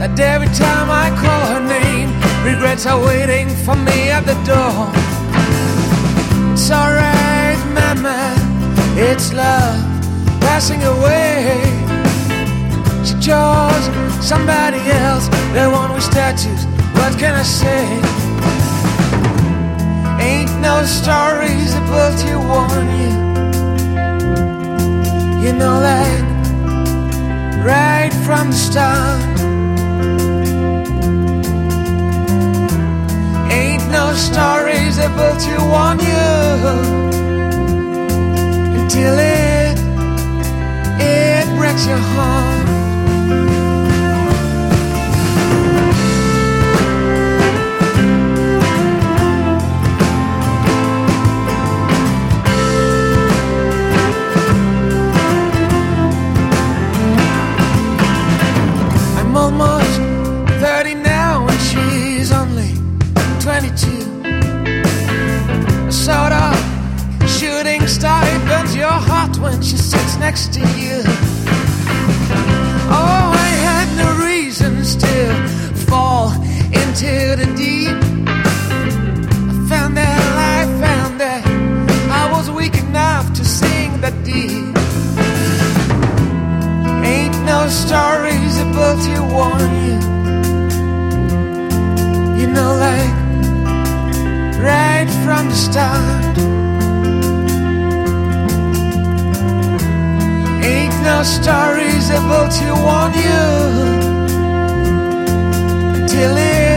that every time I call her name, regrets are waiting for me at the door. It's alright, mama, it's love passing away. She chose somebody else, the one with tattoos, what can I say? Ain't no stories about you warn you. You know that right from the start. Ain't no stories about you warn you until it breaks your heart. I'm almost 30 now and she's only 22. A sort of shooting star, it burns your heart when she sits next to you. Oh, I had no reasons to fall into the deep. I found that I was weak enough to sing that deep. Ain't no stories about you warn you. You know, like right from the start. Ain't no stories about you warn you until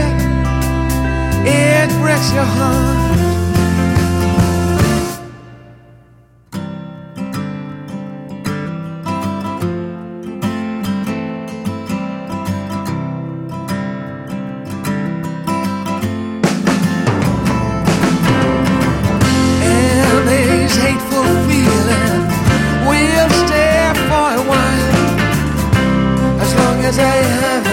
it breaks your heart. Hateful feeling will stay for a while, as long as I have